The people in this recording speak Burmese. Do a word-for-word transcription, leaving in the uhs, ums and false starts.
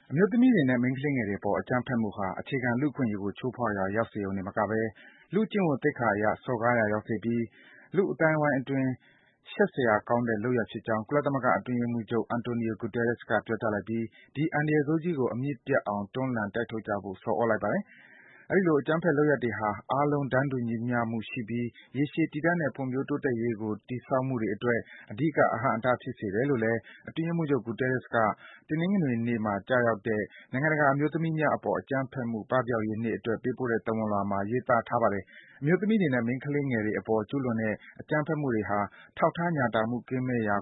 အမျိုးသမီးတွေနဲ့ မိန်းကလေးငယ်တွေအပေါ် အကြမ်းဖက်မှုဟာ အခြေခံလူ့အခွင့်အရေးကို ချိုးဖောက်ရာ ရောက်စေရုံတင်မကဘဲ လူ့ကျင့်ဝတ်သိက္ခာအရ စော်ကားရာရောက်စေပြီး လူ့အသိုင်းဝိုင်းအတွင်း ရှက်စရာကောင်းတဲ့ လုပ်ရပ်ဖြစ်ကြောင်း ကုလသမဂ္ဂ အတွင်းရေးမှူးချုပ် Antonio Guterres က ပြောကြားလိုက်ပြီး ဒီ အန္တရာယ်ဆိုးကြီးကို အမြစ်ပြတ်အောင် တွန်းလှန် တိုက်ထုတ်ကြဖို့ ဆော်သြလိုက်ပါတယ်။ အဲဒီလို အကြမ်းဖက်လုပ်ရပ်တွေဟာ အားလုံး တန်းတူညီမျှမှုရှိပြီး ရေရှည် တည်တံ့တဲ့ ဖွံ့ဖြိုးတိုးတက်ရေးကို တည်ဆောက်မှုတွေအတွက် အဓိက အဟန့်အတား ဖြစ်စေတယ်လို့လည်း အတွင်းရေးမှူးချုပ် Guterres က တနင်္ဂနွေနေ့မှာ ကျရောက်တဲ့ နိုင်ငံတကာ အမျိုးသမီးများအပေါ် အကြမ်းဖက်မှု ပပျောက်ရေးနေ့အတွက် ပေးပို့တဲ့ သဝဏ်လွှာမှာ ရေးသားထားပါတယ်။ အမျိုးသမီးတွေနဲ့ မိန်းကလေးငယ်တွေအပေါ် ကျူးလွန်တဲ့ အကြမ်းဖက်မှုတွေဟာ ထောက်ထား ညှာတာမှုကင်းမဲ့ရာ